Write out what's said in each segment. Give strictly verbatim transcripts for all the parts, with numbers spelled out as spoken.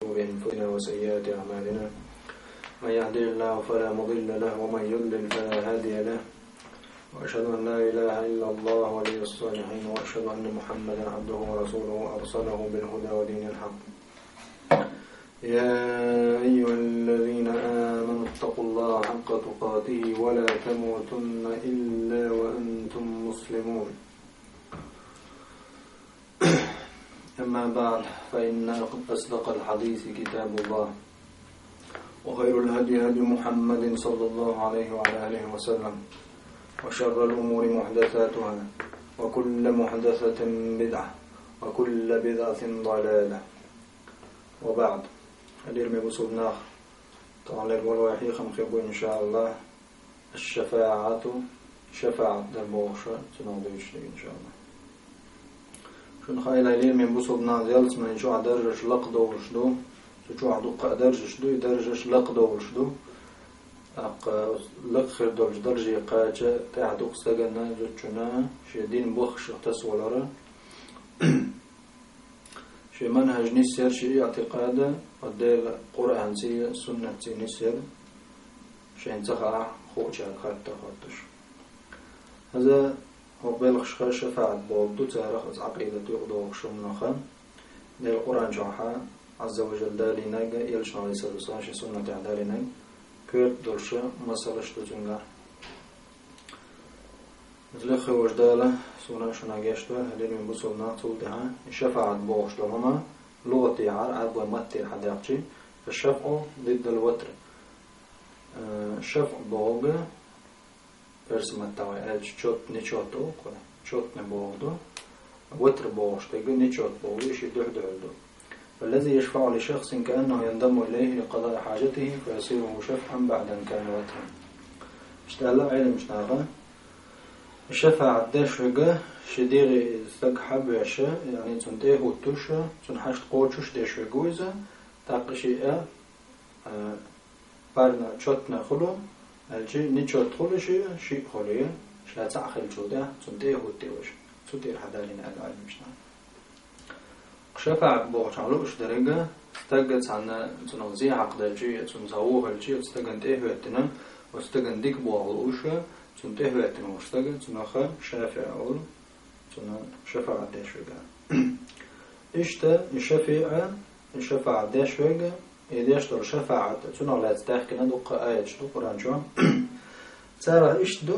شرور أنفسنا وسيئات أعمالنا من يهده الله فلا مضل له ومن يضلل فلا هادي له وأشهد أن لا إله إلا الله ولي الصالحين وأشهد أن محمدا عبده ورسوله أرسله بالهدى ودين الحق. يا أيها الذين آمنوا اتقوا الله حق تقاته ولا تموتن إلا وأنتم مسلمون. أما بعد، فإن أصدق الحديث كتاب الله، وخير الهدي هدي محمد صلى الله عليه وعلى آله وسلم، وشر الأمور محدثاتها، وكل محدثة بدعة، وكل بدعة ضلالة. وبعد، أدير مبسوطنا تعالى والوحي خمخبو إن شاء الله الشفاعة شفاعة دربوشة تناضيش إن شاء الله. شن خايل أدير مبسوطنا زيالت من شو درجة لقدو وشدو شو عدو درجة شدو درجة لقدو وشدو أق لقخر درجة درجة قاجة تعدو استجنا جتنا شدين بخش تسولرا شي منهج نسير شي اعتقاده ودير قرآن سي سنة سي نسير شي انتخع خوشا خاطة خاطش. هذا هو بلغش شفاعة بولدو تاريخ عقيدة يقضو شمنخا دير القرآن جوحا عز وجل دالي ناقا يلش عليه الصلاة والسلام شي سنة دالي ناقا كيرت دورشا مسألة شتوتنغا زلخي وجدالة سونا شنا جاشتوا هلين من بصولنا تولدها الشفاعة بوغش لهما لغتي عار عرض ومتر حداقشي. فالشفع ضد الوتر. الشفع بوغ برسم التوائج شوت نشوتو شوت نبوغدو وتر بوغش تقول نشوت بوغيش يدوح دعودو. فالذي يشفع لشخص كأنه ينضم إليه لقضاء حاجته فيصيره شفعا بعد أن كان وترا. اشتغل علم اشتغل الشفاعة داش رجع شديري ثق حب عشاء يعني تنتهي وتوشة تنحشت قوتش داش رجوزة تاقشيء بارنا شتنا خلو الجي نشوت خلو شيء شيء خليه شلا تعخل جوده تنتهي وتوش تدير حدالين على المشنا. شفاعة بوغش علوش درجة استجت عنا تنوزي عقد الجي تنزوه الجي استجنتيه وتنا واستجنديك بوغلوشة تنتهي وقتنا واشتغل تناخا شافع أول تنا شفاعة داش وجا. إشتا الشفاعة الشفاعة داش وجا إداش در شفاعة تنا لا تستحق ندق آية شو قرآن جوام ترى إشتدو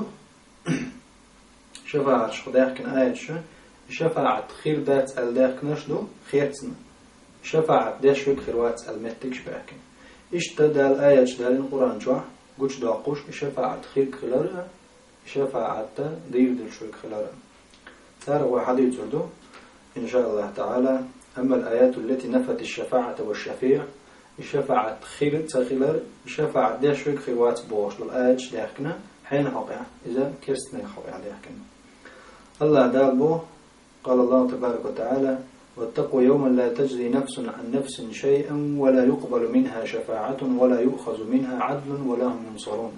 شفاعة شو داخل آية شو شفاعة خير دات الداخل نشدو خير تنا شفاعة داش وجا خيروات المتكش باكن إشتا دال آية دال القرآن جوام قوش داقوش شفاعة خير خلالها شفاعة دير دل شوك خلالها. ترى واحد يتردو إن شاء الله تعالى. أما الآيات التي نفت الشفاعة والشفيع الشفاعة خير تخلال الشفاعة دير شوك خيوات بوش للآيات داخلنا حين حقيا إذا كرستنا حقيا داخلنا. الله دالبو قال الله تبارك وتعالى واتقوا يوما لا تجزي نفس عن نفس شيئا ولا يقبل منها شفاعة ولا يؤخذ منها عدل ولا هم ينصرون.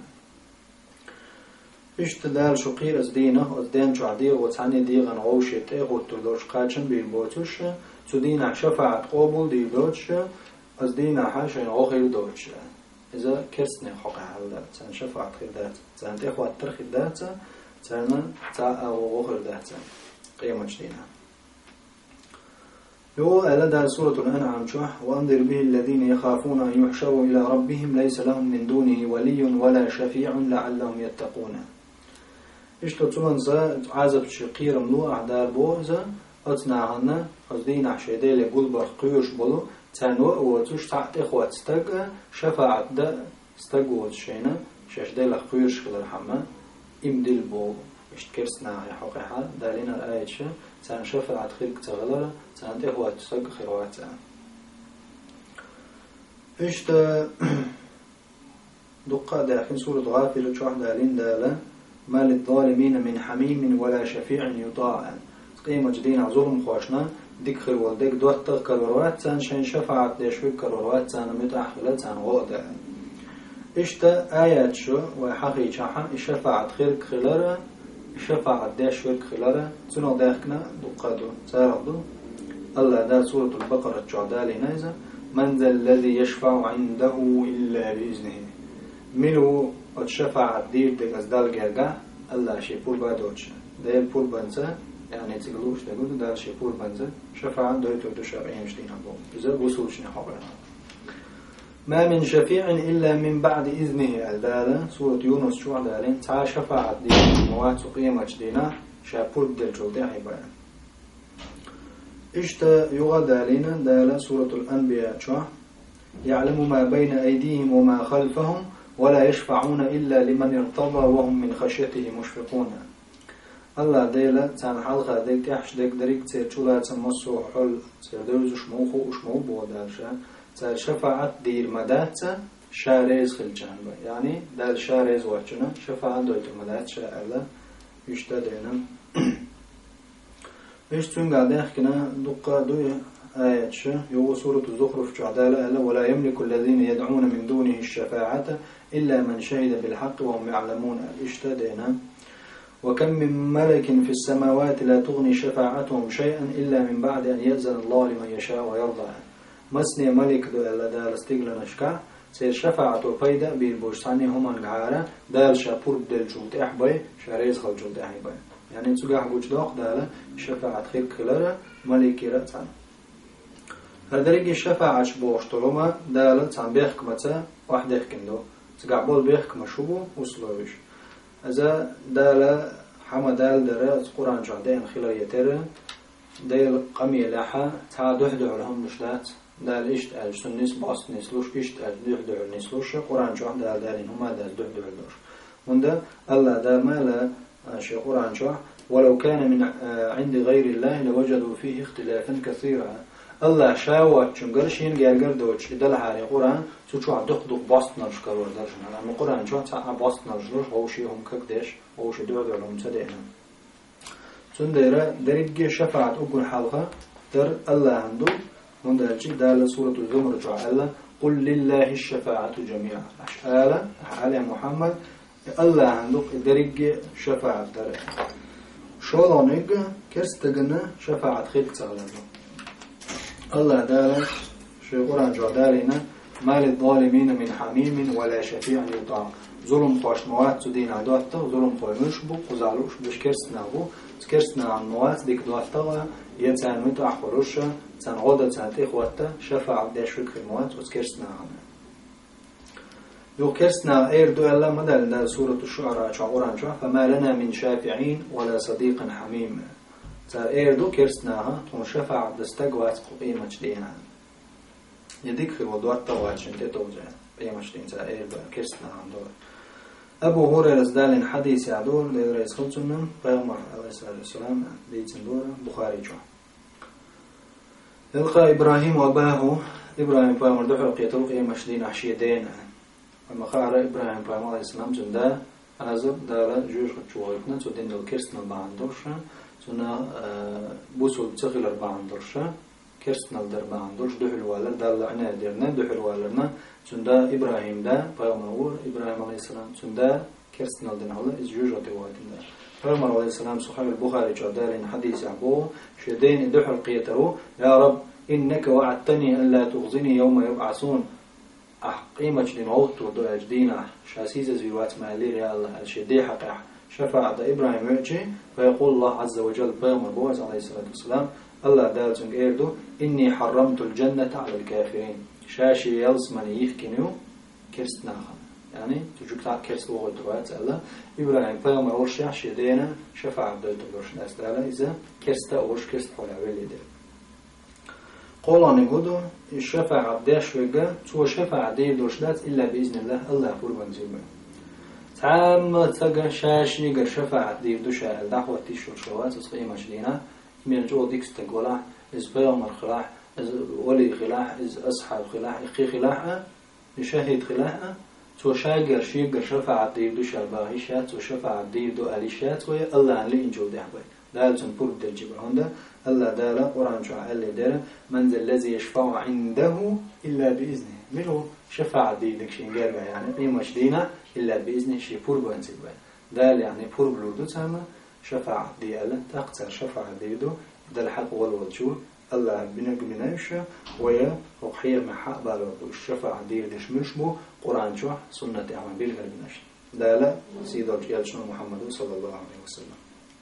اشتدال شقير ازدينه ازدين شعدير وتعني ديغن غوشي تيغو تردوش قاتشن بالبوتوش تدينا شفاعة قبول دي دوتش ازدينا حاشا غوغير دوتش. إذا كرسني حقا هلا تان شفاعة خدات تان تيخوات ترخدات تان تا غوغير دات قيمة جدينا. يو ألدى سورة الأنعام شح وأنذر به الذين يخافون أن يحشروا إلى ربهم ليس لهم من دونه ولي ولا شفيع لعلهم يتقون. إشتو تونزا عزب شقير ملو أعدار بوزا أتناهنا أزدين عشيدي لقول برقيوش بلو تانو وتوش تعت إخوة استق شفاعة دا استق وتشينا شاشدي لقيوش خلال حما إمدل بو اشتكرسنا حقيقة دالنا الآية شا تان شفاعة خلق تغلر تان إخوة استق خيروات. إشتا دقة داخل سورة غافل شوح دالين دالا ما للظالمين من حميم ولا شفيع يطاع. قيمة جدينا ظلم خوشنا ديك خير والديك دوات كروات تان شين شفاعة ديشوي كروات تان متأحلة تان غودا. إشتا آيات شو وحقي شحن الشفاعة خير خلارة الشفاعة ديشوي خلارة تنو داخنا دقادو تاردو الله دا سورة البقرة جعدالي نايزة من ذا الذي يشفع عنده إلا بإذنه ملو الشفاعة دير دقز دال جرجع الله شيء بول بادوش ده البول بنزا يعني تقولوش تقول ده شيء بول بنزا شفاعة دويتو تشرعين مشتين عبوم إذا وصولش نحبنا ما من شفيع إلا من بعد إذنه الدالة سورة يونس شو عدالين تا شفاعة دير مواد قيمة جدينا شابول دل جلدي عبايا إشتا يغدالين دالة سورة الأنبياء شو يعلم ما بين أيديهم وما خلفهم ولا يشفعون إلا لمن ارتضى وهم من خشيته مشفقون الله ديلا تان حلقة ديك يحش ديك دريك تير شولا تمسو حل تير دوز شموخو وشمو بودالشا تير شفاعة دير مدات شاريز خلجان يعني دال شاريز وحجنا شفاعة دويت مدات شاء يشتدينا إيش تنقى داخلنا دقة دوي آيات شا يو سورة الزخرف جعدالة ألا ولا يملك الذين يدعون من دونه الشفاعة إلا من شهد بالحق وهم يعلمون اشتدينا وكم من ملك في السماوات لا تغني شفاعتهم شيئا إلا من بعد أن يأذن الله لمن يشاء ويرضى مسني ملك دو ألا دال استقل نشكع سير شفاعة الفايدة بالبوشتاني هم الغارة دال شابور دل جود أحباي شاريز خل جود أحباي يعني تسوق بوش داق دال شفاعة خير كلارة ملك رأتان هذا الشفاعة بوش طلوما دال تان بيخك متى واحد يخكندو تسوق بول بيخك مشوبو وصلوش إذا دال حما دال درا القرآن جعدين خلال يتر دال قمي لحا تعدهدع لهم مشلات دال إشت أل سنس باست نسلوش إشت أل دهدع نسلوش قرآن جعد دال دالين هما دال دهدع لوش وندا الله دال ما لا شيء قرآن جعد ولو كان من عند غير الله لوجدوا فيه اختلافا كثيرا الله شاوات شنقرشين جالجر دوتش دل حالي قرآن سوتشوا دق دق باست نرشكر ورداشنا لما قرآن جعد ساعة باست نرشلوش هو شيء هم كقديش هو شيء دهدع لهم تدينا سنديرة دريج شفاعة أقول حلقة در الله عنده من درجة دال سورة الزمر جعل قل لله الشفاعة جميعا أشعال على محمد الله عنده دريج شفاعة در شولانيج كرستجنا شفاعة خير تغلبه الله دال شيء قرآن جعلنا ما للظالمين من حميم ولا شفيع يطاع ظلم خوش مواد تدين عدوته ظلم خوش مشبو قزالوش بش كرسنا بو كرسنا عن مواد ديك دوته يتان مت أحورشة تان غدا تان تخوته شفاعة داش فكر مواد وكرسنا عنه يو كرسنا أير دو الله مدل دا سورة الشعراء شعوران شعر فما لنا من شافعين ولا صديق حميم تا أير دو كرسناها تون شفاعة دستقوات قيمة جدينا يديك في ودوات تواتشن تتوجه قيمة جدين تا أير دو كرسنا عن دور أبو هريرة دالين حديث يعدور لرئيس خلصنا بيغمر عليه الصلاة والسلام ديتن دورة بخاري جو يلقى إبراهيم وأباه إبراهيم بيغمر دحر قيتل قيمة جدين عشية دين وما خار إبراهيم بيغمر عليه السلام جندا أزر دالا جوش خدشوهيتنا تودين دل كرسنا بعندورشا تنا بوسول تغيلر بعندورشا كرسنا الدر بعندورش دحل والر دالا عنا درنا دحل والرنا تندا إبراهيم دا بيغمر إبراهيم عليه السلام تندا كرسنا الدنا الله إز جوش خدشوهيتنا بيغمر عليه السلام صحيح البخاري جدارين حديث عبوه شدين دحل قيترو يا رب إنك وعدتني أن لا تخزني يوم يبعثون قيمة لموت ودعاء جدينا شاسيزة زيوات مالير يا الله الشدي حقا شفاعة إبراهيم يعجي فيقول الله عز وجل بيوم البوز عليه الصلاة والسلام الله دالتن إيردو إني حرمت الجنة على الكافرين شاشي يلزمني يخكنيو كرستناخا يعني تجوك تاع كرست وغل دعاء الله إبراهيم بيوم الورشع شدينا شفاعة دويت الورش ناس دالا إذا كرستا ورش كرست حولا ولي دير قولان يقولوا الشفاعة داش وجا تو شفاعة دير دوشلات إلا بإذن الله الله فربان زيبا تعام تجا شاشي جر شفاعة دير دوشة الدعوة تيشور شوات صقيمة شدينا من جو ديكس تقوله إز بيومر خلاح إز ولي خلاح إز أصحاب خلاح إخي خلاحة يشاهد خلاحة تو شاجر شي جر شفاعة دير دوشة باهيشات تو شفاعة دير دو أليشات ويا الله عن لي إنجو دعوة لازم برد الجبر هندا الله دالا قرآن شو على دالا من ذا الذي يشفع عنده إلا بإذنه منه شفاعة دي دك شيء قال يعني قيمة شدينا إلا بإذنه شيء بربو انتبه دال يعني بربلو دو تاما شفاعة دي ألا تقتر شفاعة دي دو دال حق والوجود الله بنك منايشة ويا وخير محق بالو الشفاعة دير ديش مشبو قرآن شو سنة أعمال بالغير منايشة لا لا سيدة يالشنا محمد صلى الله عليه وسلم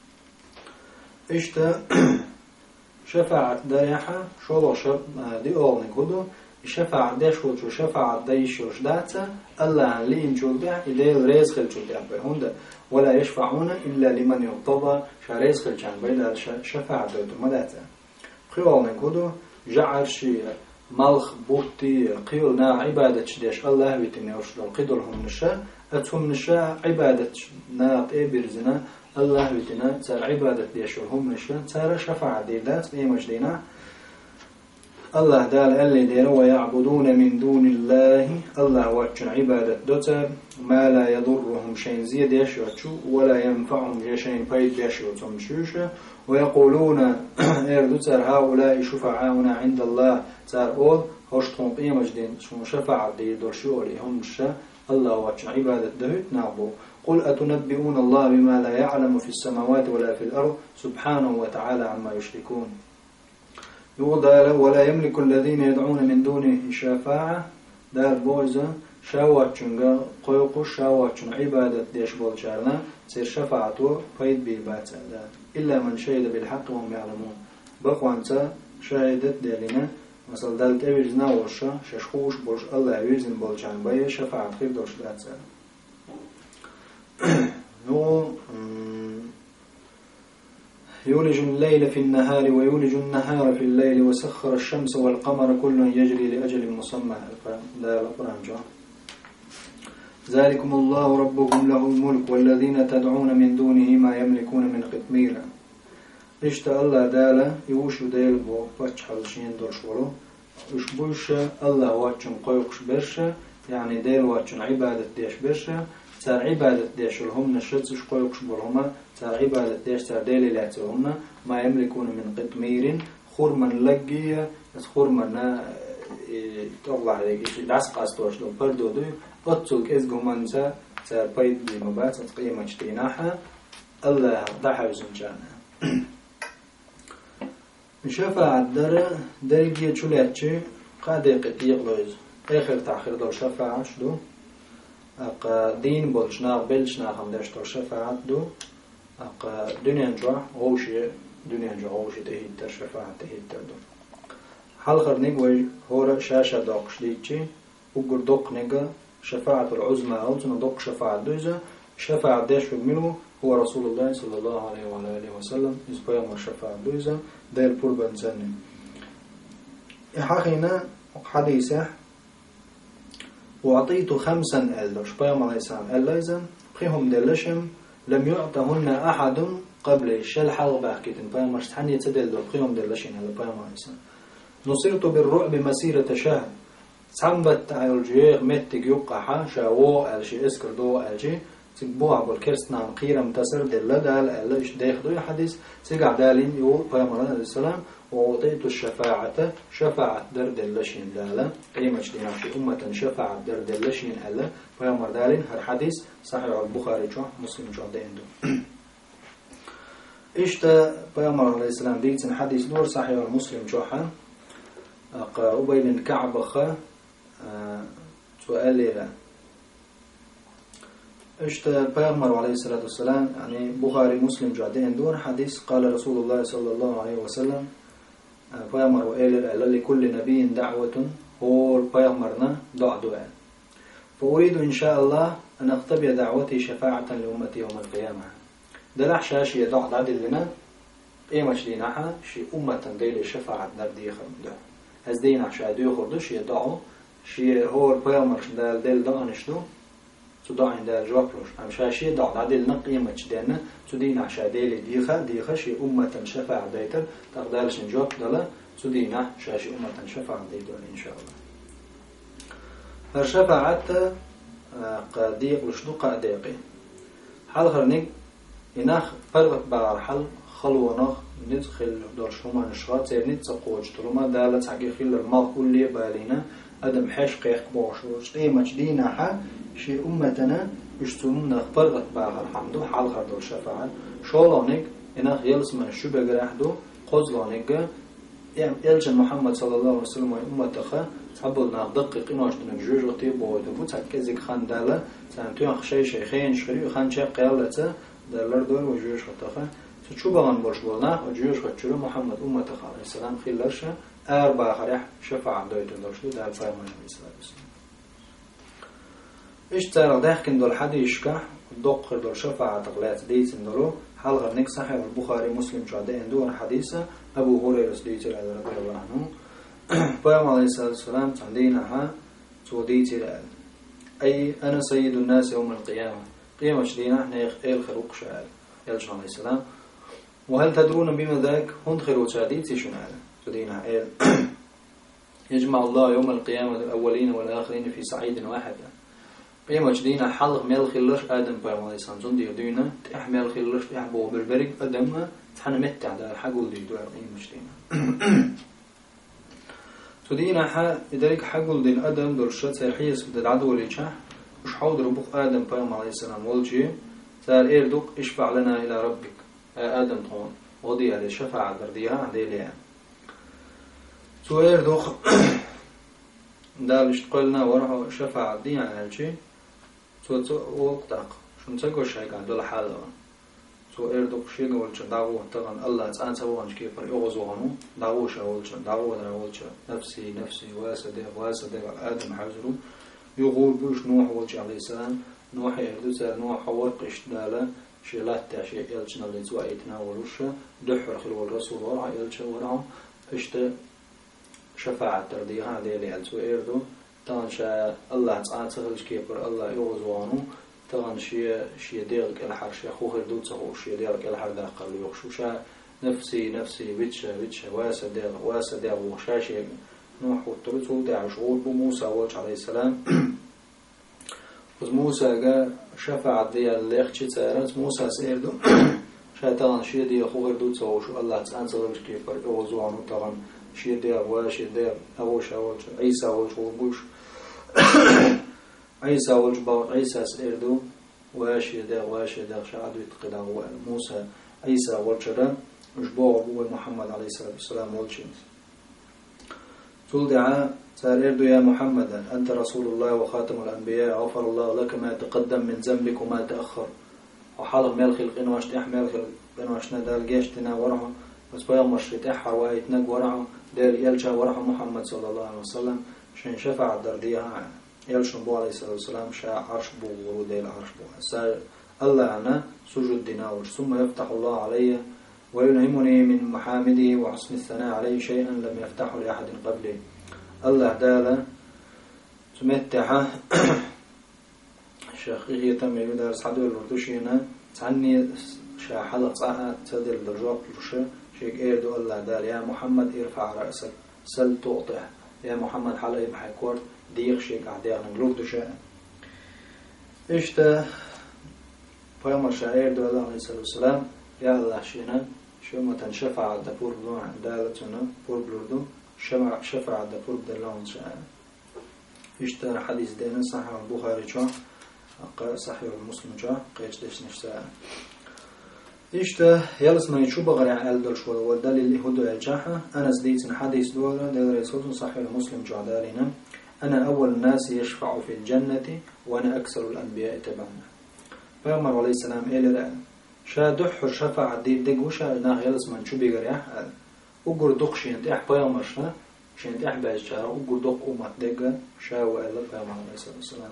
إشتا شفاعة دايحة شو شب دي أول نقوله شفاعة داش وشو شفاعة دايش وشداته الله اللي ينجول بها إليه ريز خلجو بها هوندا ولا يشفعون إلا لمن يرتضى شريز خلجان بيلا شفاعة دايتو مداته قيول نقوله جعل شيء ملخ بوتي قيلنا عبادة شديش الله بيتني وشدو قدرهم نشاء أتهم نشاء عبادة ناط إيه برزنا الله بيتنا تار عبادة ديشهم نشاء تار شفاعة ديلات إيه مجدينا الله دال اللي دير ويعبدون من دون الله الله واتشن عبادة دوتر ما لا يضرهم شيء زيد يشوتشو ولا ينفعهم شيء بيد يشوتهم شوشة ويقولون إير دوتر هؤلاء شفعاؤنا عند الله تار أول هشتهم قيمة جدين شو شفاعة دي دور شو هم الشا الله واتشن عبادة دهت نعبو قل أتنبئون الله بما لا يعلم في السماوات ولا في الأرض سبحانه وتعالى عما يشركون يقول ولا يملك الذين يدعون من دونه شفاعة دار بوزة شاواتشن قيقو شاواتشن عبادة ديش بولشارنا سير شفاعته فيد بالباتة إلا من شهد بالحق وهم يعلمون بقوا أنت شهدت ديالنا مثلا دالت أبيرزنا ورشا ششخوش بولش الله أبيرزن بولشان باية شفاعة خير دوش باتة نو يولج الليل في النهار ويولج النهار في الليل وسخر الشمس والقمر كل يجري لأجل مسمى لا القرآن جاء ذلكم الله ربكم له الملك والذين تدعون من دونه ما يملكون من قطمير اشتا الله دالا يوشو ديل بو فتح الشين دوش ولو اشبوش الله واتشن قيقش برشا يعني ديل واتشن عبادة ديش برشا تار عبادة ديش لهم نشتش قيقش برهما تار عبادة ديش تار ديلي لاتهم ما يملكون من قطمير خور من لقية خور من تطلع عليك دعس قاستوش لو بردو دو قطلك ازقو منزا تار بيد بمبات تقيمة جتيناها الله ضحى وزنجانا شفاعة در درجة شلاتشي قادة قطيق لوز آخر تأخير دو شفاعة شدو أق دين بولشنا بلشنا خمداش دو شفاعة دو أق دنيا جوا غوشي دنيا جوا غوشي تهيد تر شفاعة تهيد تر دو حلقر نقوي هورا شاشة دوقش ديتشي وقر دوق نقا شفاعة العزمة أو تندوق شفاعة دوزة شفاعة داش منه هو رسول الله صلى الله عليه وعلى آله وسلم يسبيا شفاعة دوزة داير بوربان زني إحاقنا حديثة وأعطيت خمسا ألدر شبيا ملايسان ألايزا بخيهم دلشم لم يعطهن أحد قبل الشل حلبة كتن بيا مرشتحن يتدل بخيهم دلشين هلا بيا ملايسان نصرت بالرعب مسيرة شهر صنبت على الجيغ متك يقحا شاو ألشي اسكر دو ألشي سيبوها بالكرسنا قيرم تسر دل دال ألا إيش داخل دو حديث سيقع دالين يقول بيامر عليه السلام وأعطيت الشفاعة شفاعة در دلشين دالا قيمة ديناشي أمة شفاعة در دلشين ألا بيامر دالين هر حديث صحيح البخاري جو مسلم جو ديندو إيشتا بيامر عليه السلام ديتن حديث دور صحيح المسلم جوحا أبين كعب خا سؤال لي اشتا بيغمر عليه الصلاة والسلام يعني بخاري مسلم جعدين دون حديث قال رسول الله صلى الله عليه وسلم بيغمر وقال لكل نبي دعوة هو بيغمرنا دع دعاء فأريد إن شاء الله أن أختبي دعوتي شفاعة لأمتي يوم القيامة دلح شاشي دع دعدي لنا قيمة شدينها شي أمة ديلي شفاعة نردي خمده از دينح شا دو خردو شي دعو شي هو بيغمر دال دل دانشتو تو داين دال جوابلوش هم شاشي دع دعدل نقيمة جدنا تو دينح شا ديلي ديخا ديخا شي أمة شفاعة ديتر تقدالش نجواب دالا تو دينح شاشي أمة شفاعة ديتر إن شاء الله هالشفاعة قاديق لشدو قاديقي حال خرنيك إناخ فرغت بغار حل خلونخ ندخل دورش هما نشغات سير نتسقوش طالما دالت حقي خيل المال كل بالينا أدم حش قيق بوشوش قيمة جدينا حا شي أمتنا يشتمون فرغت بغار حمدو حال خر دور شفاعة شولونك إناخ يلس من الشبه قرحدو قزلونك يعني يلجن محمد صلى الله عليه وسلم وأمته حبلنا دقق إنه عشان نجوج وطيب وتفوت هكذا خان دالة سنتو خشي شيخين شخري خان شيخ قيالته دالر دول وجوج خطخه شو بغن برش بولنا وجوج خطشلو محمد أمته عليه السلام خلرش أربعة خريح شفاعة دويت دوشلو دال فاهم عليه السلام إيش ترى داخل دول حديث كه دقر دول شفاعة تقلات ديت دولو حلقة نك صحيح البخاري مسلم شهدين دور حديثة أبو هريرة ديت رضي الله عنه فاهم عليه الصلاة والسلام تعدينها توديت الآن أي أنا سيد الناس يوم القيامة قيامة شدينا إحنا يخيل خروق شعال يلش عليه السلام وهل تدرون بما ذاك هند خيرو تعديتي شنال شدينا إيل يجمع الله يوم القيامة الأولين والآخرين في صعيد واحد قيامة شدينا حلق ميل خلش آدم فاهم عليه السلام زندي يدينا تحمل خلش يحبو بالبرق آدم تحنا متع ده حقول دي دوار قيامة شدينا تدينا ح إذلك حقول دين آدم درشت سرحيس بدل عدو ليشه مش حاضر بوق آدم فاهم عليه السلام والجي سال إيردوك اشفع لنا إلى ربك آدم طون وضي عليه شفاعة درديها عليه ليه سو إيردوك دال اشتقلنا وراه شفاعة دي على الشيء سو سو وقتك شو نسقو شيء قاعد ولا حاله سو إيردوك شيء قول شو دعوة طبعا الله تعالى سوانش كيف يغزوانو دعوة شاول شو دعوة دعوة شو نفسي نفسي واسدة واسدة آدم حزرو يقول بوش نوح والش عليه السلام نوح يهدوس نوح ورقش داله شيلات تاشي يلشنا اللي زوا يتناولوش دحر خلو الرسول ورع يلش ورع اشت شفاعة ترديها هذه اللي يلسو إيردو طبعا شاء الله تعالى تغلش كيبر الله يغزوانو طبعا شيء شيء ديرك الحر شيء خوه يردوس هو شيء ديرك الحر داخل يخشوشا نفسي نفسي بيتشا بيتشا واسا دير واسا دير وشاشي نوح والتلتو دع شغول بموسى والش عليه السلام موسى جاء شفاعة دي اللي يخشي سيرت موسى سيردو شيطان شيء دي خوه يردوس هو شو الله تعالى تغلش كيبر يغزوانو طبعا شيء دير واشي دير أوش أوش عيسى أوش وبوش عيسى أوش باو عيسى سيردو واشي دير واشي دير شعدو يتقدا موسى عيسى والشرا مش باو أبو محمد عليه الصلاة والسلام والشين تقول دعاء سأردو يا محمد أنت رسول الله وخاتم الأنبياء غفر الله لك ما تقدم من ذنبك وما تأخر وحلق ميل خلق إنواش تحمل خلق إنواش ندال جيشتنا ورعه بس بيا مشرت أحر وآيتناق ورعه دير يلجا ورعه محمد صلى الله عليه وسلم شين شفع الدرديها يلشن بو عليه الصلاة والسلام شاء عرش بو ورود العرش بو سأل الله أنا سجد ديناوش ثم يفتح الله علي ويلهمني من محامده وحسن الثناء عليه شيئا لم يفتحه لأحد قبله الله دالا تمتع شيخي تم يدرس حدو الوردوشي هنا تعني شا حلق صاحة تدل درجات لرشة شيك ايردو الله دال يا محمد ارفع رأسك سل تقطع يا محمد حلقي بحيكور ديق شيك عديق نقلوك دوشا اشتا فيما شا ايردو الله عليه الصلاة والسلام يا الله شينا شو ما تنشفع دفور بلون دالتنا فور بلوردو شفع شفع دفور بدلون شاء اشتا حديث دينا صحيح البخاري شو صحيح المسلم شو قيش ديش نشتا اشتا يلس ما يشوف غير عال دل شو والدليل هدو الجاحة أنا زديت حديث دولا دل رسول صحيح المسلم شو عدالنا أنا أول الناس يشفع في الجنة وأنا أكثر الأنبياء تبعنا فأمر عليه السلام إلى الآن شا دحر شفع ديب دق وشا ناخ يلس ما نشوف بيجريح وقر دق شين تح بيامر شنا شين تح باجشارة وقر دق أمت دق شا وإلا فأمر عليه الصلاة والسلام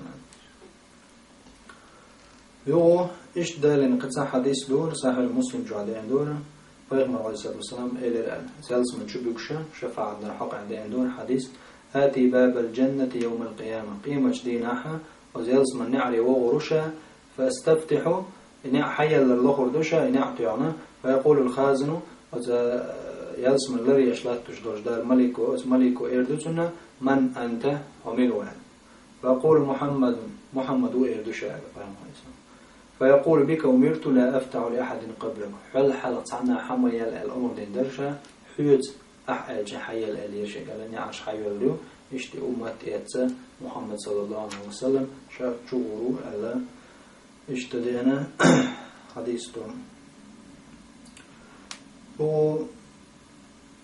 يو إيش دالين قصة حديث دور صحيح المسلم جعلين دور فيغمر عليه الصلاة والسلام إلى الآن سالس من شبكشة شفاعة عندنا حق عندين دور حديث آتي باب الجنة يوم القيامة قيمة جديناها وزيلس من نعري وغرشة فاستفتحوا إن حيا لله خردشة إن أعطينا فيقول الخازن يلس من لري يشلات تشدرج دار ملكو ملكو إردتنا من أنت وملوان فيقول محمد محمد وإردشة فهم فيقول بك أمرت لا أفتح لأحد قبلك حل حلق عنا حمي الأمر دين درشة حيوت أحاج حي الأليش قال عش حي اليوم يشتي أمة يتسى محمد صلى الله عليه وسلم شاف شغورو ألا اشتدينا حديث دون و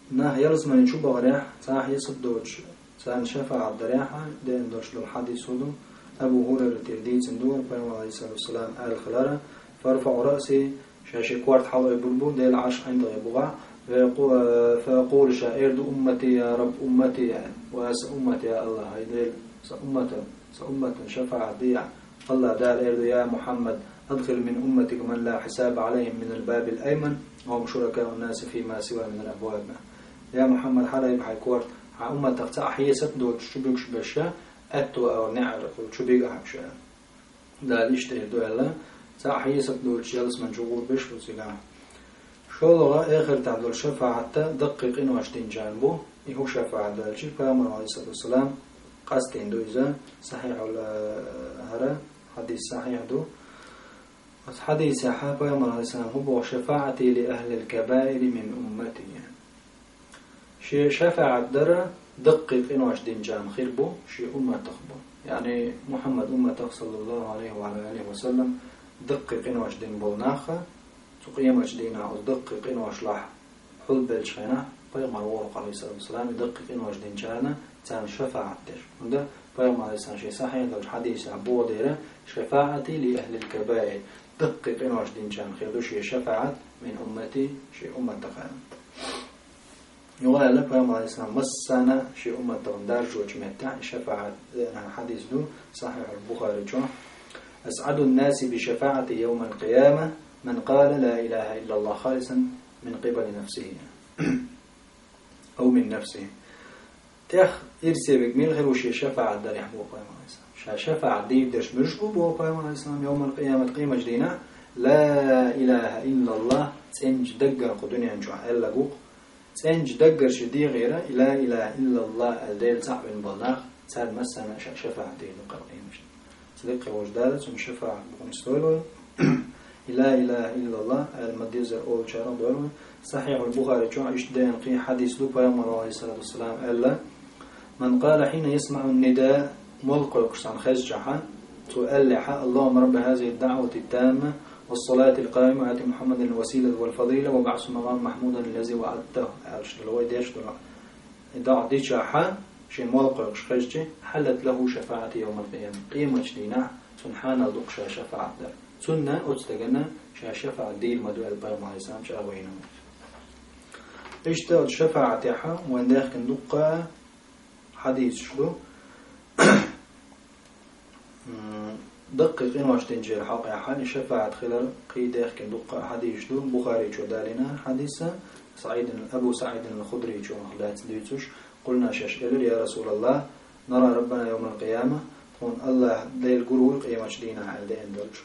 نه يلس من يشوب غريح صح يصدوش سان شفاعة دريحة دين دوش للحديث هدو أبو هريرة ترديد سندور بيوم عليه الصلاة والسلام آل خلارة فارفع رأسي شاشي كوارت حلو يبربو ديل عش عند يبغى فيقول شائر دو أمتي يا رب أمتي وأس أمتي يا الله هيديل سأمة سأمة شفاعة ديع الله دال إردو يا محمد أدخل من أمتك من لا حساب عليهم من الباب الأيمن وهم شركاء الناس فيما سوى من الأبواب يا محمد حلا يبحي كوارت ها أمتك تأحيي ستدو تشبك شبشا أتو أو نعر تشبك أحبشا دال إشتهدو الله تأحيي ستدو تشيلس من جغور بش وزيقا شو لغا آخر تعدل شفاعة دقيق إنو أشتين جانبو إهو شفاعة دالشي فأمر عليه الصلاة والسلام قاستين دو إذا صحيح ولا هرا حديث صحيح دو حديث صحيح فأمر عليه السلام هو شفاعتي لأهل الكبائر من أمتي شي شفاعة درة دقيق إنو أشتين جان خير بو شي أمة تخبو يعني محمد أمة صلى الله عليه وعلى آله وسلم دقيق إنو أشتين بو ناخا تقيم أجدينا ودقق إنو أشلح حل بالشينا بيغمر ورق عليه الصلاة والسلام يدقق إنو أجدين جانا تان شفاعة دير ونده بيغمر عليه الصلاة والسلام صحيح دو الحديث عبوه ديره شفاعتي لأهل الكبائر دقق إنو أجدين جان خيردو شي شفاعة من أمتي شي أمة تقام يقول لك بيغمر عليه الصلاة والسلام مسانا شي أمة تقام دارج وجمتع شفاعة حديث دو صحيح البخاري جو أسعد الناس بشفاعة يوم القيامة من قال لا إله إلا الله خالصا من قبل نفسه أو من نفسه تأخ إرسي بكميل غير وشي شفاعة دار يحبو قيام عليه السلام شفاعة دي بدرش مجبو بو قيام عليه السلام يوم القيامة قيمة جدينا لا إله إلا الله تنج دقر قدني أنجوع إلا قوق تنج دقر شدي غيره لا إله إلا الله الديل صعب البلاغ سال مسنا شفاعة دي لقرقين صدق وجدالة ثم شفاعة بقوم استولوا لا إله إلا الله المديزر أول شارع دولون صحيح البخاري شو عيش دين قي حديث لو بيوم عليه الصلاة والسلام ألا من قال حين يسمع النداء ملقى قصان خزجحا تؤلح اللهم رب هذه الدعوة التامة والصلاة القائمة آت محمد الوسيلة والفضيلة وبعث مقام محمودا الذي وعدته عرش الوي ديش دول دع دي شاحا شي ملقى خزجي حلت له شفاعة يوم القيامة قيمة جدينا سبحان الله شفاعة در سنة أتستجنا شفاعة ديل مدو البيوم عليه السلام شاوينا اشتغل شفاعة تاعها وين داخل ندقة حديث شلو دقق إن واش تنجي الحق يا حال شفاعة خلال قي داخل ندقة حديث شلو بخاري شو دالنا حديثة سعيد أبو سعيد الخدري شو خلات ديتوش قلنا شاشقل يا رسول الله نرى ربنا يوم القيامة قل الله ديل قرول قيامة شدينا على دين دولش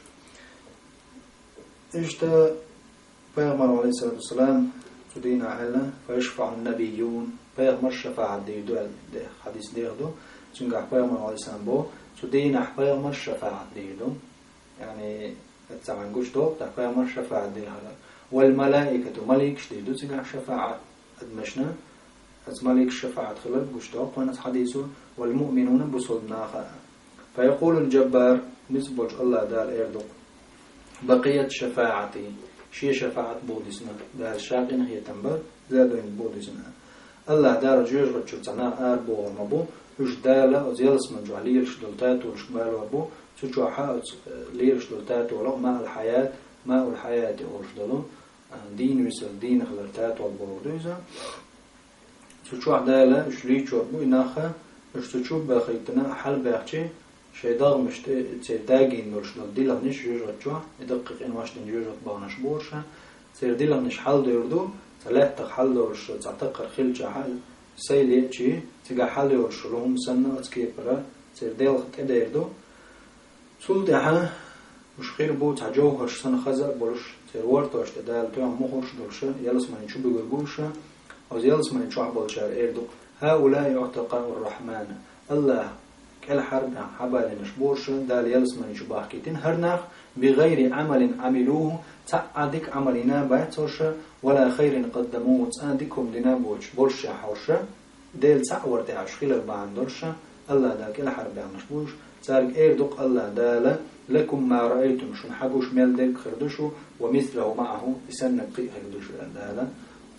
إجتا بيغمر عليه الصلاة والسلام تدين علا فيشفع النبيون بيغمر شفاعة دي دول دي حديث دي دو تنقع بيغمر عليه السلام بو تدين بيغمر شفاعة دي دو يعني التعنقوش دو بيغمر شفاعة دي هلا والملائكة ملك دي دو تنقع شفاعة أدمشنا ملك الشفاعة خلال قوش دو قوانا حديثه والمؤمنون بصدنا فيقول الجبار نسبج الله دال إردو بقية شفاعتي شي شفاعة بودسنا دار شاقين هي تنبر زادين بودسنا الله دار جوج رجل تنا أربو ومبو وش دالة وزيلس من جواليرش دلتات والشمال وبو تجوا حاط ليرش دلتات ولو ماء الحياة ماء الحياة أرشدلو دين ويسل دين خلرتات والبوديزا تجوا دالة وش ليش وبو إناخا وش تجوا بخيتنا حل بيحكي شيء ضاغ مش تاجين مرش ديلا نش جوجت جوا يدقق إن واش تنجوجت بانش بورشة سير ديلا نش حل ديردو ثلاث تحل ورش تعتقر خلج حل سيلي شيء تجا حل ورش لهم سنة أتكيبرا سير ديل كده يردو سول ده مش خير بو تعجوهش سنة خزق برش سير ورتوش تدال توع مخوش درشة يلس من يشوف بيجوشة أو يلس من يشوف بالشار يردو هؤلاء يعتقوا الرحمن الله كل حرب حبال نشبورش دال يلس من يشبه كيتين هرناخ بغير عمل عملوه تعدك عملنا باتوش ولا خير قدموه تعدكم لنا بوش برش حوش ديل تعور تعش خلال باندرش الله دا كل حرب نشبوش تارك ايردق الله دال لكم ما رأيتم شن حقوش ميل ديك خردشو ومثله معه بسنة قي خردشو دالا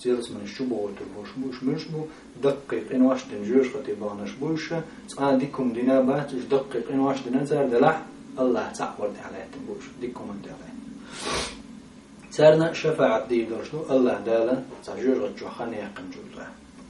تيلس من الشبو وتبوش مش مش بو دقيق إن واش دنجوش خطيبانش بوش آه ديكم دينابات دقيق إن واش دنزار دلح الله تعور على تبوش ديكم انت عليه سارنا شفاعة دي درشلو الله دالا تجور رجو خاني يقن جوزا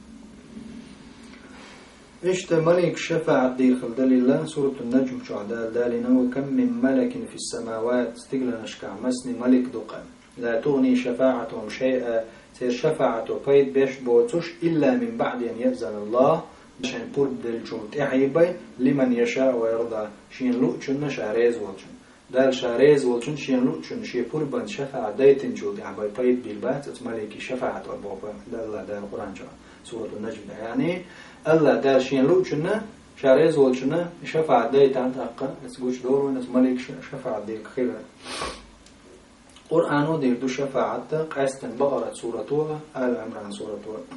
إشت ملك شفاعة دي خلدل الله سورة النجم شعدال دالنا وكم من ملك في السماوات استقلنا شكع مسني ملك دقا لا تغني شفاعتهم شيئا سير شفاعة فيد بيش بوتوش إلا من بعد أن يأذن الله عشان برد الجمت إحيبي لمن يشاء ويرضى شين لؤشن شعريز والشن دال شعريز والشن شين لؤشن شي بربان شفاعة دايتن جود عباي فيد بالبات ملكي شفاعة والبوفا دال الله دال القرآن شاء سورة النجم يعني الله دال شين لؤشن شعريز والشن شفاعة دايتن تأقا اسقوش دور ونس ملك شفاعة ديك خيرا قرآن دير دو شفاعة قاستن بقرة سورة آل عمران سورة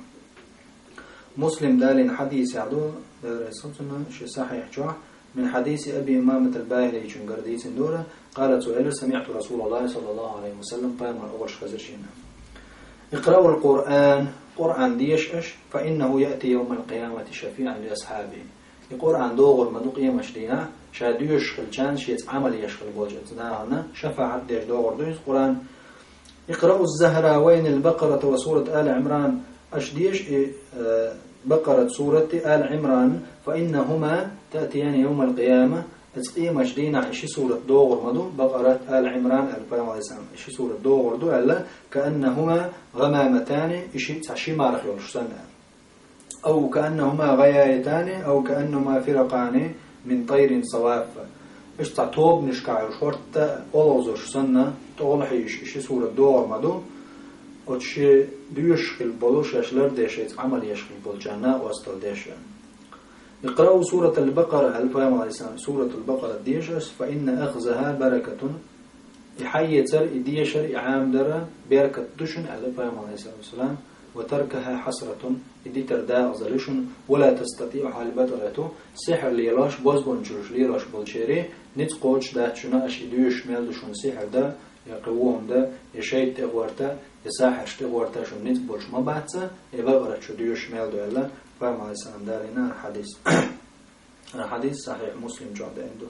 مسلم دالين حديث عدو دار صوتنا شي صحيح جوع من حديث أبي إمامة الباهلي شنقرديس دورة قالت سؤال سمعت رسول الله صلى الله عليه وسلم قام أول خزرشينا اقرأوا القرآن قرآن ديشش فإنه يأتي يوم القيامة شفيعا لأصحابه القرآن دوغر مدوق يمشدينا شاديوش خلجان شيت عمل يشغل بوجت نانا شفاعة ديش دوغر دوز قرآن اقرأوا الزهراوين البقرة وسورة آل عمران أشديش بقرة سورة آل عمران فإنهما تأتيان يوم القيامة تقيم مشدين عشي سورة دوغر مدو بقرة آل عمران الفام عليه السلام عشي سورة دوغر دو ألا كأنهما غمامتان عشي تعشي مارخ يولشتان أو كأنهما غيايتان أو كأنهما فرقان من طير صواف إيش تعطوب نشكع شورت أولوزوش سنة تغلحيش إشي سورة دوغر مدو وتشي بيشخل بولوش يشلر ديشيت عمل يشخل بولجانا واسطل ديشا اقرأوا سورة البقرة الفام عليه السلام سورة البقرة ديشس فإن أخذها بركة يحيتر إديشر إعام درة بركة دشن الفام عليه السلام وتركها حسرة إدي ترداء أزلشن ولا تستطيع حالبتغته سحر ليلاش بوزبون جرش ليلاش بولشيري نتقوش داتشنا أش إديوش ميلدشون سحر دا يقوهم دا يشيت تغورتا يساحر تغورتا شو نتبولش ما بعتها يبغرت شو ديوش ميلدو إلا فهم عليه السلام دارنا حديث حديث صحيح مسلم جاد عنده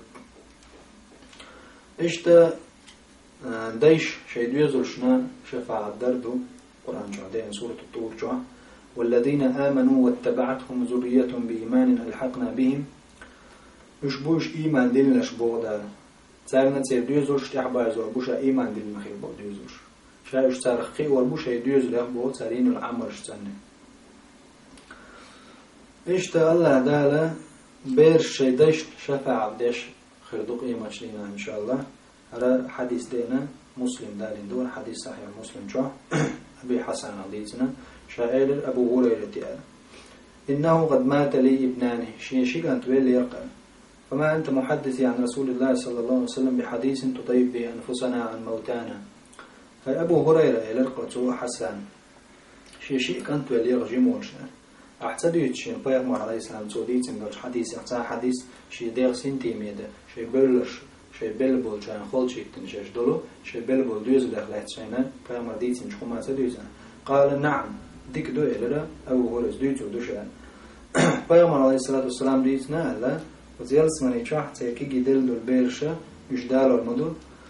إشتا دايش شيء يزرشنا شفاعة دردو قرآن جادين سورة الطور جوا والذين آمنوا واتبعتهم ذرية بإيمان ألحقنا بهم يشبوش إيمان دين لشبوغ دار تارنا تير ديوزوش تحبا يزور بوشا إيمان دين مخير بو ديوزوش شايش تارخي والبوشا يديوز لأخبو تارين العمر شتاني إشتا الله دالا بير شي ديش شفاعة ديش خردوق إيماش لنا إن شاء الله على حديث دينا مسلم دارين دون حديث صحيح مسلم جوا أبي حسن حديثنا شائر أبو هريرة تيال إنه قد مات لي ابناني شيء شيء أنت ويلي يرقى فما أنت محدثي عن رسول الله صلى الله عليه وسلم بحديث تطيب به أنفسنا عن موتانا فأبو هريرة يلقى حسن شيء شيء أنت ويلي يرجي موشنا أحتديت شيء بيغمر عليه السلام توديت إن حديث يحتاج حديث شيء دير سنتي ميدا شيء بلش شيء بلبل جان خال شيء تنجش دلو شيء بلبل دوز دخلت شينا بيغمر ديت إن شخما تدوزنا قال نعم ديك دو إلى أبو هريرة دوت ودوشان بيغمر عليه الصلاة والسلام ديتنا لا وزيالس من يشاح تيكي جدل دول بيرشة يجدال المدو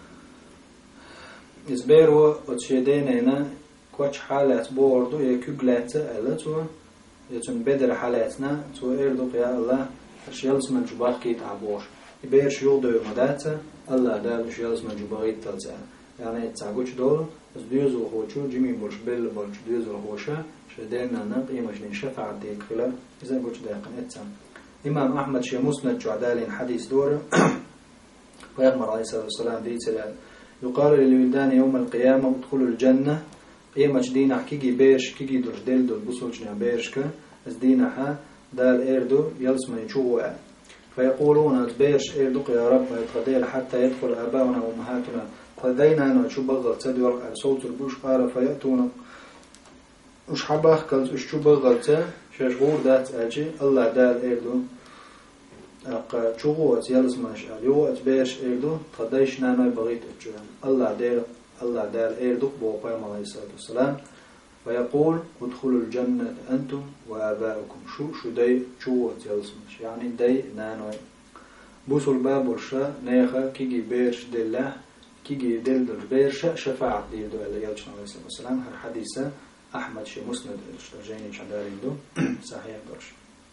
إزبيرو وتشيدين هنا كوش حالات بوردو يكوغلات ألا تو يتون بدر حالاتنا تو إردوك يا الله شيالس من جباق كي تعبوش يبيرش يوضو يمداتا الله دالو شيالس من جباقي تلزان يعني يتعقوش دولو از ديوزو خوشو جيمي بولش بيل بولش ديوزو خوشا شدينا نقي مجنين شفع ديك خلال إذا قوش داقن اتسام إمام أحمد شي مسند جعدالين حديث دورة ويغمر عليه الصلاة والسلام ديتلال يقال للولدان يوم القيامة ادخلوا الجنة قيمة دينا كيجي بيرش كيجي درش ديل دول بسولجنا بيرشكا از دينا ها دال إردو يلسمن يشوه فيقولون بيرش إردو يا رب يتقدير حتى يدخل آباؤنا وأمهاتنا قدينا نشو بغل تدور صوت البوش قال فيأتون وش حباخ كالت وش شو بغل شاشغور دات أجي الله دال إردو أق شغوت يلسمن شال يوت بيرش إردو قديش نانا بغيت أجوان الله دال الله دال إردو بوقيم عليه الصلاة والسلام فيقول ادخلوا الجنة أنتم وآباؤكم شو شو داي شو تيلسمش يعني داي نانوي بوسو الباب والشا نيخا كيجي بيرش دله كيجي دل دل بيرش شفاعة دي دو اللي يلشنا عليه الصلاة والسلام الحديثة أحمد شي مسند الشرجيني شدارين دو صحيح برش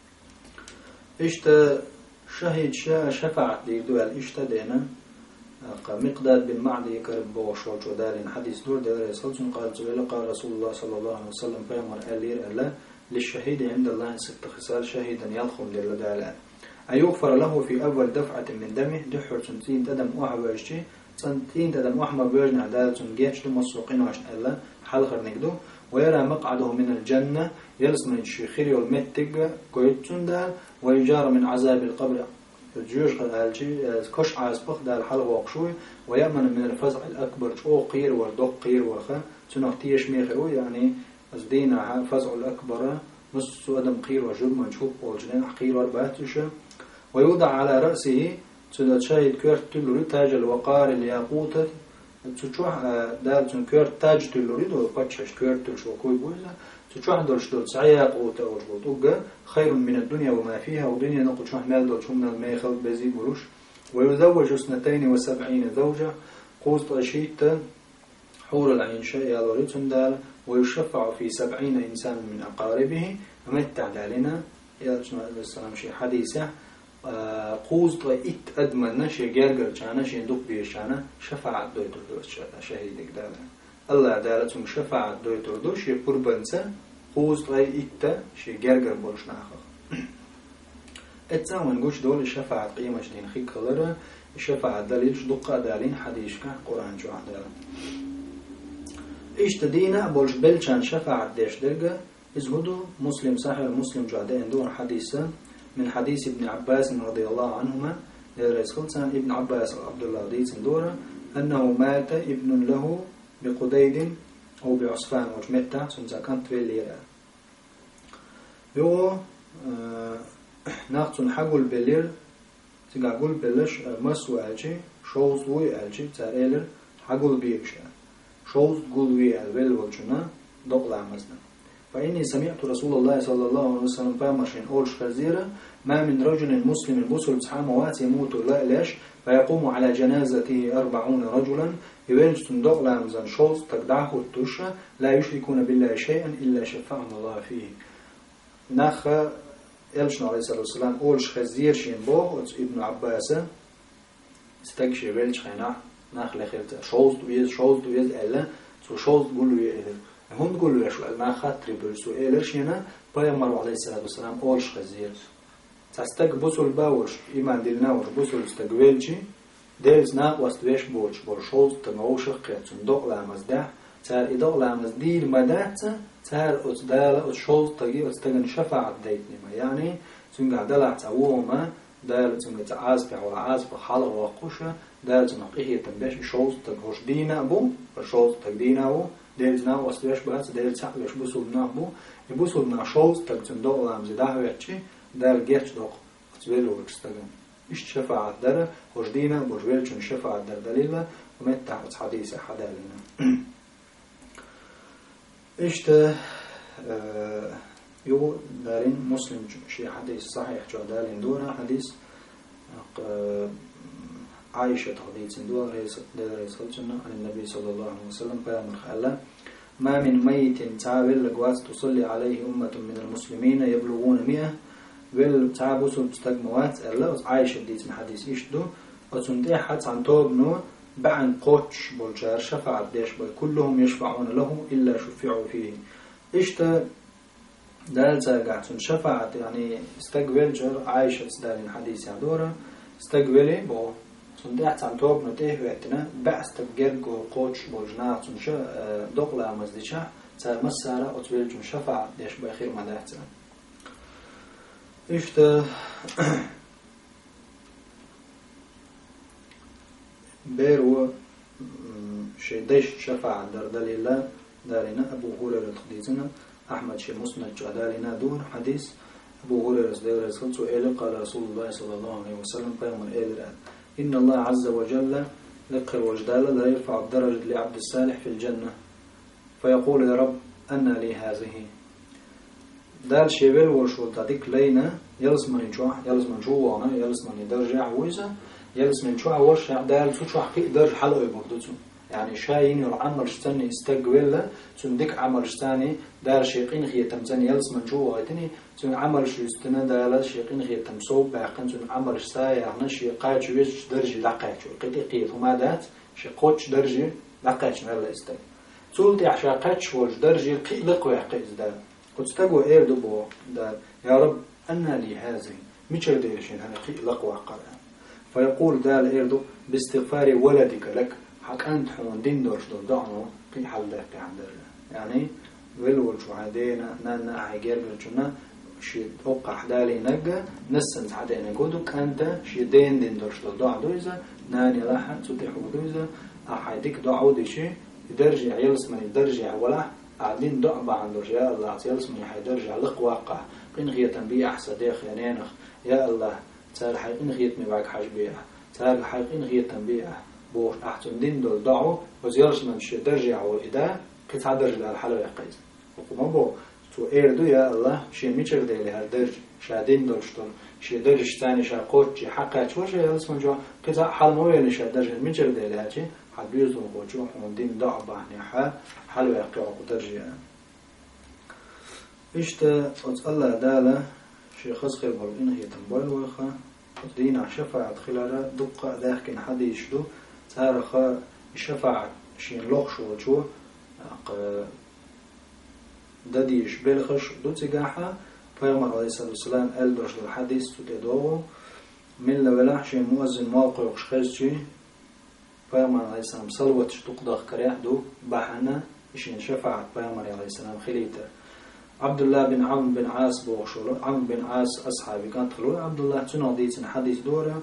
إشتا شهيد شا شفاعة دي دو الإشتا دينا مقداد بن معدي كرب وشوال شدارين حديث دور دار يسلسون قال زويل قال رسول الله صلى الله عليه وسلم فيمر ألير ألا للشهيد عند الله ست خصال شهيدا يضخم للدالة أيغفر له في أول دفعة من دمه دحر سنتين تدم أوح بوجتي سنتين تدم أوح ما بوجنا عدالة سنجيتش مسوقين وعشان ألا حلقر نقدو ويرى مقعده من الجنة يلس من الشيخير والمتق قيتون دال ويجار من عذاب القبر الجيوش قال كش عاسبخ دال حلقة وقشوي ويأمن من الفزع الأكبر أو قير وردق قير وخا سنختيش ميخرو يعني أزدينا فزع الأكبر نص أدم قير وجب منشوب والجنين قير واربعتشة ويوضع على رأسه تدا شاهد كير تلوري تاج الوقار الياقوت تشوح دال تن كير تاج تلوري دو باتشش كير تلش وكوي بوزا تشوح دولش دول سعيا قوت أو جبوتوجا خير من الدنيا وما فيها ودنيا نقول شوح مال دول شو من الميخل بزي بروش ويزوج اثنتين وسبعين زوجة قوس أشيت حور العين شيء يالوريتون دال ويشفع في سبعين إنسان من أقاربه ومتع دالنا يا السلام شيء حديثة قوز طيت أدمنا شيء جرجر كنا شيء دق بيشانا شفاعة دويتر دوش شهيدك دالا الله دالتهم شفاعة دويتر دوش شيء قربانسا قوز طيت شيء جرجر بولش ناخذ اتساوي نقولش دول الشفاعة قيمة جدين خيك خلرة الشفاعة دليلش دقة دالين حديث كه قرآن جو عدال إيش تدينا بولش بلشان شفاعة ديش درجة إزهدو مسلم صحيح مسلم جو عدين دور حديثا من حديث ابن عباس رضي الله عنهما لرئيس خلصان ابن عباس عبد الله ديس دورة أنه مات ابن له بقديد أو بعصفان وجمتة سنزا كانت في الليلة يو آه ناقصن حقول بلير تقول بلش مسوى ألشي شوز وي ألشي تاريلر حقول بيكشا شوز قول وي الويل وجنا دقل عمزنا فإني سمعت رسول الله صلى الله عليه وسلم فامرشين أولش خزيرة ما من رجل مسلم بوسل تسعاموات يموت لا ليش فيقوم على جنازته أربعون رجلا يوجد دقل عمزن شوز تقدعه التوشة لا يشركون بالله شيئا إلا شفعهم الله فيه نخ يلشنا عليه الصلاة والسلام أولش خزير شين بوه ابن عباس استقشي بيلش خينا نخ لخيرت شوز دويز شوز دويز ألا سو شوز قولوا يأذر هم قولوا يشو ألنا خاطري برسو إيلش هنا بيامروا عليه الصلاة والسلام أولش خزير تستق بوسل باوش إيمان دلناوش بوسل استقويلشي ديرز ناقوست ويش بولش بول شوز تنغوش خيرت صندوق لامزده تار إداء لامزدير مدات تار أتدال أتشوز تجي أتستجن شفاعة ديتني ما يعني تنقع دلع تعوما دال تنقع تعازب على عازب حلق وقوشة دال تنقيه تنبش شوز تجوش دينا بو شوز تجدينا بو ديل ناو أستويش بات ديل تعلش بوسول نابو يبوسول نا شوز تجتندوق لامزده ويحكي دال جيتش دوق تبيلو وكستجن إيش شفاعة دار خوش دينا بوجويلشون شفاعة دار دليلة ومتع حديث حدالنا إيش ته يو دارين مسلم شيء حديث صحيح جو دارين دورا حديث عائشة حديث دورا رئيس رئيس خلصنا عن النبي صلى الله عليه وسلم بيامر خلا ما من ميت تعابل لقوات تصلي عليه أمة من المسلمين يبلغون مئة والتعابوس تستجموات الله عائشة ديت من حديث إيش دو وتنتهي حتى عن توبنو بعن قوتش بولجار شفاعة ديش بول كلهم يشفعون له إلا شفعوا فيه إشتا دالتا قاعدون شفاعة يعني استقبل جر عايشة دالين حديث عدورة استقبلي بو سندحت عن توب نتيه وقتنا بعث تبقرق قوتش بولجنا تنشا دقلا مزدشا تار مسارة أتبلجون شفاعة ديش بخير مدهتا إشتا بيرو شيء ديش شفاعة دار دليل دارنا أبو هريرة حديثنا أحمد شيء مسند جدالنا دون حديث أبو هريرة دار سئل قال رسول الله صلى الله عليه وسلم قيام الآن إن الله عز وجل ذكر وجدال لا يرفع الدرجة لعبد الصالح في الجنة فيقول يا رب أن لي هذه دال شيبل وشو تديك لينا يلس من جوا يلس من جوا أنا يلس من درجة عويزة يلس من جوا وش دال شو شو حقيقة درج حلقة يبردتو يعني شاين يرعمل شتاني استقبله تندك عمل شتاني دال شيقين خي تمزني يلس من جوا تاني تن عمل شو استنا دال شيقين خي تمصوب باقين تن عمل شتاي يعني شي قاعد شو يش درجة لقاعد شو قيت قيت وما دات شي قوتش درجة لقاعد شو هلا استن تولتي عشاقات شو درجة قي لقوا قيت دال قلت تقوى إير دبوا دال يا رب أن لي هذه ميشر ديرشين هذا قي لقوا قرآن فيقول دال إير دو باستغفار ولدك لك حق أنت حون دين دورش دور دعنو قي حل ده قي عند يعني ولول شو هدينا نانا عجير بالجنة شيء أوقع حدالي نجا نسنز حدا نجودك أنت شيء دين دين دورش دور دعو إذا ناني لاحة تطيحوا إذا أحدك دعو دي شيء يدرجع يلس من يدرجع ولا قاعدين دعبة عند يا الله يلس من يدرجع لق واقع قين غير تنبيه أحسن ديخ يعني يا الله تار حقين غير مباك حاج بيع تار حقين غير تنبيه بوش أحسن دين دول دعو وزيرش من شيء درجع وإذا كنت هدرج على الحلوة قيس وقوم بو تو إيردو يا الله شيء ميشر ده له درج شادين دولشتون شيء درج ثاني شاقوت شيء حقا شو شيء يلس من جو كنت حال مو يعني شيء درج ميشر ده له شيء حبيزو وجوه وندين دعبة نحا حلوة يقع ودرجة إيش الله دالة شيء خاص خير بالإن هي تنبال وخا دين شفاعة خلال دقة ذاك حد يشدو تارخ شفاعة شين لخش وجوه دديش بالخش دو تجاحة فيوم عليه الصلاة والسلام ألدرش الحديث تدعو من لولاح شيء مؤذن موقع وشخص شيء فيوم عليه السلام صلوة تقدر كريه دو بحنا إشين شفاعة فيوم عليه السلام خليته عبد الله بن عمرو بن عاص بوشلو عمرو بن عاص أصحابي كانت خلو عبد الله تناديت حديث دورة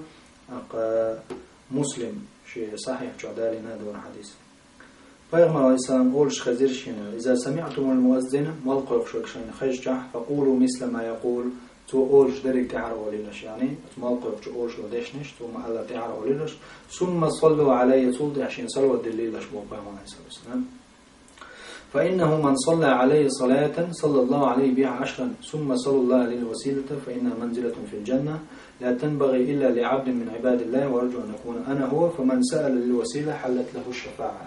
مسلم شيء صحيح جدالي نادور حديث فيوم عليه السلام قولش خزير شينا إذا سمعتم المؤذن ملقوا شوكشين خيجح فقولوا مثل ما يقول تو أولش درك تعرى وليلش يعني ملقوا أولش وديشنش تو ما الله تعرى وليلش ثم صلوا عليه صلوا عشان صلوا الدليلش بوقام عليه الصلاة والسلام فإنه من صلى عليه صلاة صلى الله عليه بها عشرا ثم صلى الله عليه الوسيلة فإنها منزلة في الجنة لا تنبغي إلا لعبد من عباد الله وأرجو أن أكون أنا هو فمن سأل للوسيلة حلت له الشفاعة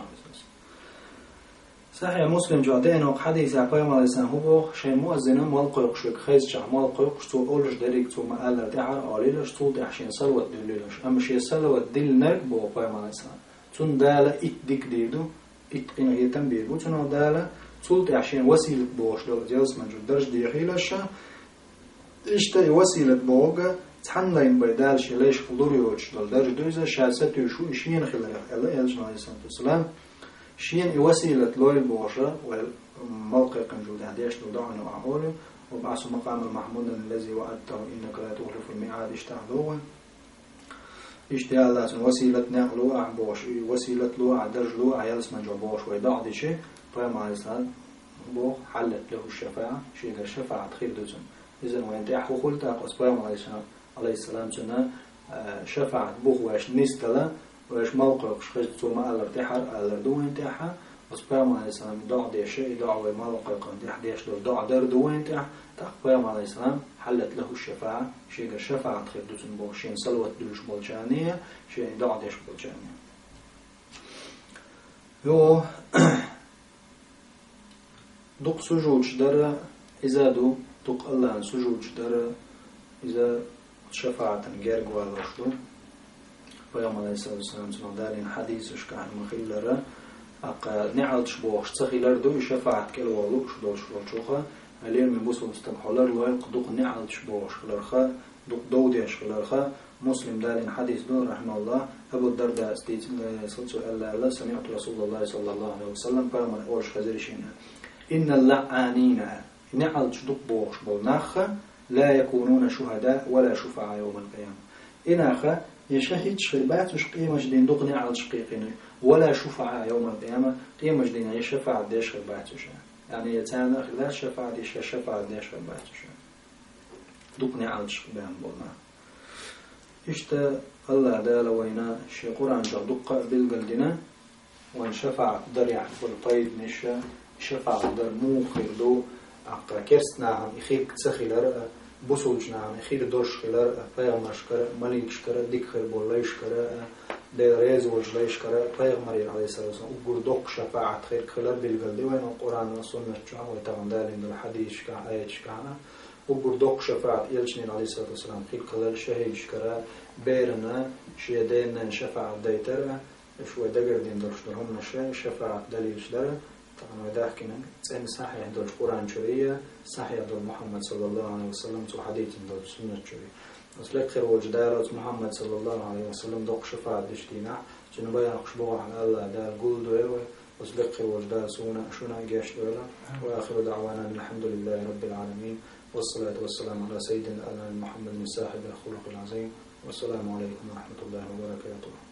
صحيح مسلم جادين وحديث عقيم عليه السلام هو شيء مؤذن مالقيق شك خيز شع مالقيق شتو أولش دريك تو ما ألا تعر عليلش تو دعشين صلوة دليلش أما شيء صلوة دل نرق بو عقيم عليه السلام تون دالة إت ديك ديردو إت قينا يتم بيربو تون دالة تول دعشين وسيلة بوش دول جالس من جد درج ديخيلش إشتري وسيلة بوغا تحنين بيدال شي ليش حضور يوش دول درج دوزة شاسة يشو إشين خلال الله يلجم عليه الصلاة والسلام شين وسيلة لويل بوشة والموقع كنجود هديش لدعنا وعهوله وبعث مقام المحمود الذي وعدته إنك لا تخلف الميعاد اشتهدوه اشتهى الله وسيلة نقلو أعبوش وسيلة لو عدرج لو عيالس من جبوش ويدع دي شيء فما عليه الصلاة بو حلت له الشفاعة شيء الشفاعة خير دوزن إذن وين تأخو خلت أقص فما عليه السلام سنة شفاعة بوه واش نستلا وإيش موقعك شخص ثم ألر تحر ألر دوين تحها وسبام عليه السلام دع دي شيء دع وموقعك دي حديش لو دع در دوين تح تقبام عليه السلام حلت له الشفاعة شيء الشفاعة تخير دوتن بو شيء سلوت دوش بولجانية شيء دع ديش بولجانية يو دق سجود در إذا دو دق الله سجود در إذا شفاعة غير قوالوشلو فيوم عليه الصلاة والسلام تنادالين حديث إشكال مخيلرة أق نعلش بوش تخيلر دو شفاعة كل والو شدول شدول شوخة عليهم من بوسو مستمحولر لو يقدق نعلش بوش خلرخة دق دوديش خلرخة مسلم دالين حديث دون رحمه الله أبو الدرداء استيت صلى الله عليه سمعت رسول الله صلى الله عليه وسلم فيوم الأورش خزرشين إن اللعانين نعلش دق بوش بولناخ لا يكونون شهداء ولا شفعاء يوم القيامة إناخ يشهد شربات وش قيمة جدين دقني على شقيقين ولا شفعاء يوم القيامة قيمة جدين يشفع ديش شربات وش يعني يتعلم لا شفع ديش شفع ديش شربات وش دقني على شقيقين بولنا إشتا الله دال وينا شي قرآن جا دقة بالقلدنا وان شفع دريع والطيب نشا شفاعة در موخر دو أقرأ كرسنا إخير كتسخيلر بوسوجنا إخير دوشخيلر پیغمبرشکر مليكشكر ديكخر بوليشكر ده ريز وجليشكر پیغمبر عليه الصلاة والسلام وقردوك شفاعة خير خلال بالقلدي وين القرآن والسنة جاء ويتغندالين الحديث كان آيات كان وقردوك شفاعة يلشنين عليه الصلاة والسلام خير خلال شهيد شكر بيرنا شيدين شفاعة ديتر شو دقر دين درشترهم نشا شفاعة دليل شدر طبعا وده حكينا تسأل صحيح دول القرآن شرية صحيح دول محمد صلى الله عليه وسلم تو حديث دول سنة شرية بس لك خير وجدارات محمد صلى الله عليه وسلم دوق شفاعة دشتينا جنوبا ينقش بوح على الله دار قول دوله بس لك خير وجدار سونا شونا جاش دوله وآخر دعوانا الحمد لله رب العالمين والصلاة والسلام على سيدنا محمد صاحب الخلق العظيم والسلام عليكم ورحمة الله وبركاته.